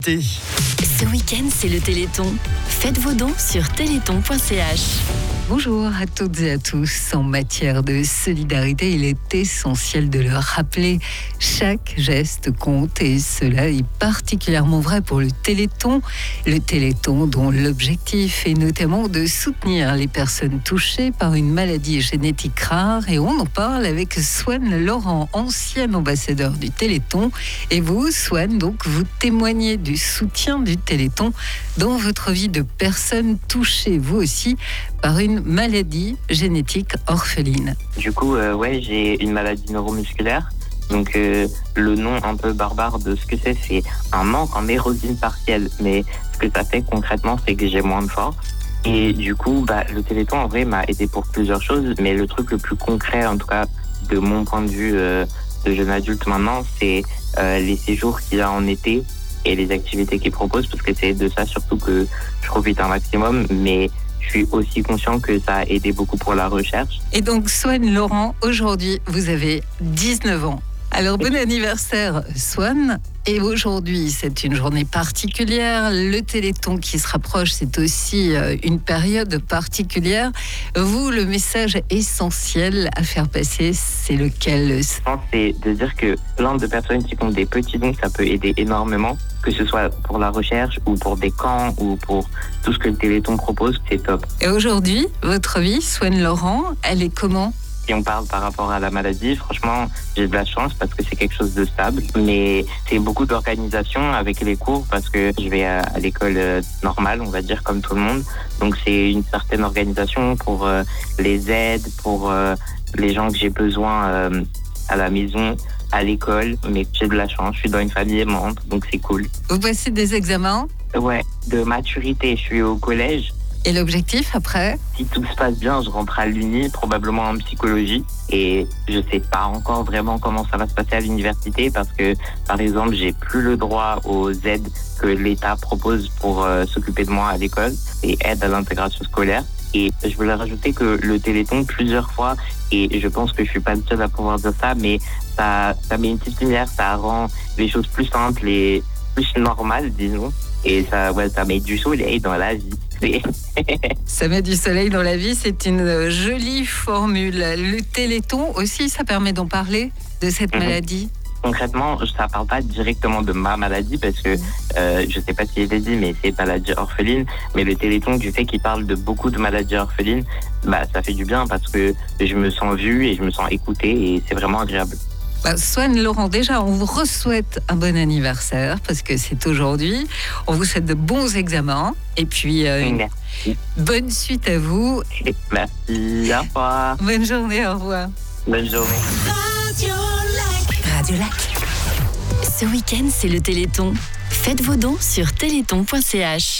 Ce week-end, c'est le Téléthon. Faites vos dons sur téléthon.ch. Bonjour à toutes et à tous. En matière de solidarité, il est essentiel de le rappeler. Chaque geste compte et cela est particulièrement vrai pour le Téléthon. Le Téléthon dont l'objectif est notamment de soutenir les personnes touchées par une maladie génétique rare. Et on en parle avec Swan Laurent, ancien ambassadeur du Téléthon. Et vous, Swan, donc, vous témoignez du soutien du Téléthon dans votre vie de personne touchée, vous aussi, par une maladie génétique orpheline. Du coup, j'ai une maladie neuromusculaire. Donc, le nom un peu barbare de ce que c'est un manque en érosine partielle. Mais ce que ça fait concrètement, c'est que j'ai moins de force. Et du coup, le Téléthon, en vrai, m'a aidé pour plusieurs choses. Mais le truc le plus concret, en tout cas, de mon point de vue de jeune adulte maintenant, c'est les séjours qu'il y a en été et les activités qu'il propose, parce que c'est de ça surtout que je profite un maximum. Mais je suis aussi conscient que ça a aidé beaucoup pour la recherche. Et donc, Swan Laurent, aujourd'hui, vous avez 19 ans. Alors, bon anniversaire, Swan. Et aujourd'hui, c'est une journée particulière. Le Téléthon qui se rapproche, c'est aussi une période particulière. Vous, le message essentiel à faire passer, c'est lequel? Je pense c'est de dire que plein de personnes qui font des petits dons, ça peut aider énormément, que ce soit pour la recherche ou pour des camps ou pour tout ce que le Téléthon propose, c'est top. Et aujourd'hui, votre vie, Swan Laurent, elle est comment? Si on parle par rapport à la maladie, franchement, j'ai de la chance parce que c'est quelque chose de stable. Mais c'est beaucoup d'organisation avec les cours parce que je vais à l'école normale, on va dire, comme tout le monde. Donc c'est une certaine organisation pour les aides, pour les gens que j'ai besoin à la maison, à l'école. Mais j'ai de la chance, je suis dans une famille aimante, donc c'est cool. Vous passez des examens? Ouais, de maturité, je suis au collège. Et l'objectif après? Si tout se passe bien, je rentre à l'Uni, probablement en psychologie. Et je sais pas encore vraiment comment ça va se passer à l'université parce que, par exemple, j'ai plus le droit aux aides que l'État propose pour s'occuper de moi à l'école et aide à l'intégration scolaire. Et je voulais rajouter que le Téléthon, plusieurs fois, et je pense que je suis pas le seul à pouvoir dire ça, mais ça met une petite lumière, ça rend les choses plus simples et plus normales, disons. Et ça met du soleil dans la vie. Ça met du soleil dans la vie, c'est une jolie formule. Le Téléthon aussi, ça permet d'en parler de cette maladie. Concrètement, ça parle pas directement de ma maladie parce que je sais pas si je l'ai dit, mais c'est maladie orpheline. Mais le Téléthon, du fait qu'il parle de beaucoup de maladies orphelines, ça fait du bien parce que je me sens vu et je me sens écouté et c'est vraiment agréable. Swan Laurent, déjà, on vous re-souhaite un bon anniversaire parce que c'est aujourd'hui. On vous souhaite de bons examens et puis Merci. Bonne suite à vous. Merci, au revoir. Bonne journée, au revoir. Bonne journée. Radio Lac. Ce week-end, c'est le Téléthon. Faites vos dons sur téléthon.ch.